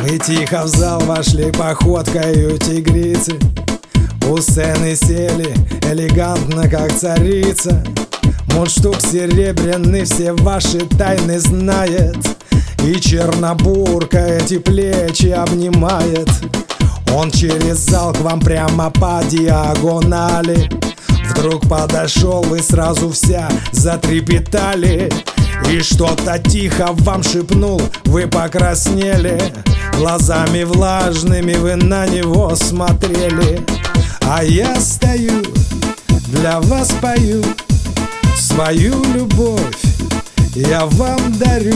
Мы тихо в зал вошли походкою тигрицы. У сцены сели элегантно, как царица. Мундштук серебряный все ваши тайны знает, и чернобурка эти плечи обнимает. Он через зал к вам прямо по диагонали. Вдруг подошел, вы сразу вся затрепетали, и что-то тихо вам шепнул, вы покраснели. Глазами влажными вы на него смотрели. А я стою, для вас пою, свою любовь я вам дарю.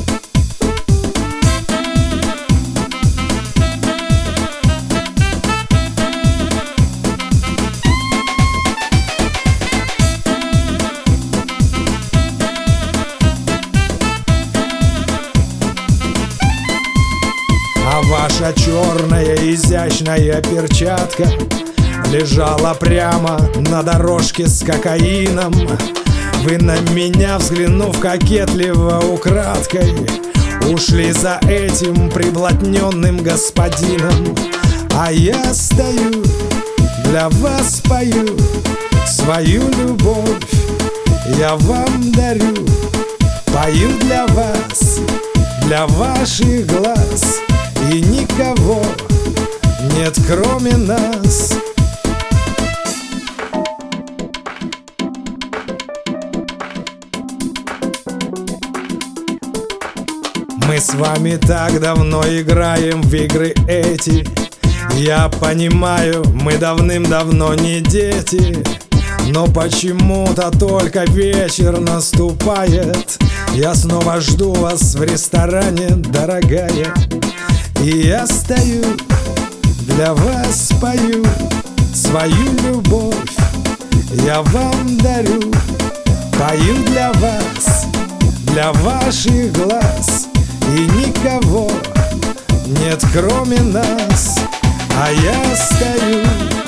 А ваша черная изящная перчатка лежала прямо на дорожке с кокаином. Вы на меня, взглянув кокетливо украдкой, ушли за этим приблотненным господином. А я стою, для вас пою, свою любовь я вам дарю. Пою для вас, для ваших глаз, и никого нет, кроме нас. Мы с вами так давно играем в игры эти. Я понимаю, мы давным-давно не дети, но почему-то только вечер наступает. Я снова жду вас в ресторане, дорогая. И я стою, для вас пою, свою любовь я вам дарю. Пою для вас, для ваших глаз, и никого нет, кроме нас. А я стою,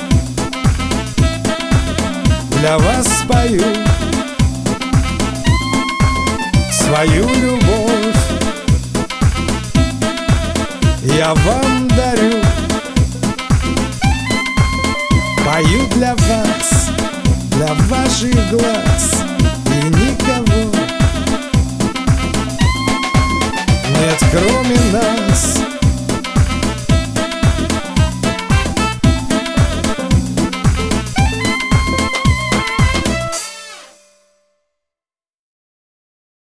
для вас пою, свою любовь я вам дарю. Пою для вас, для ваших глаз, и никого нет, кроме нас.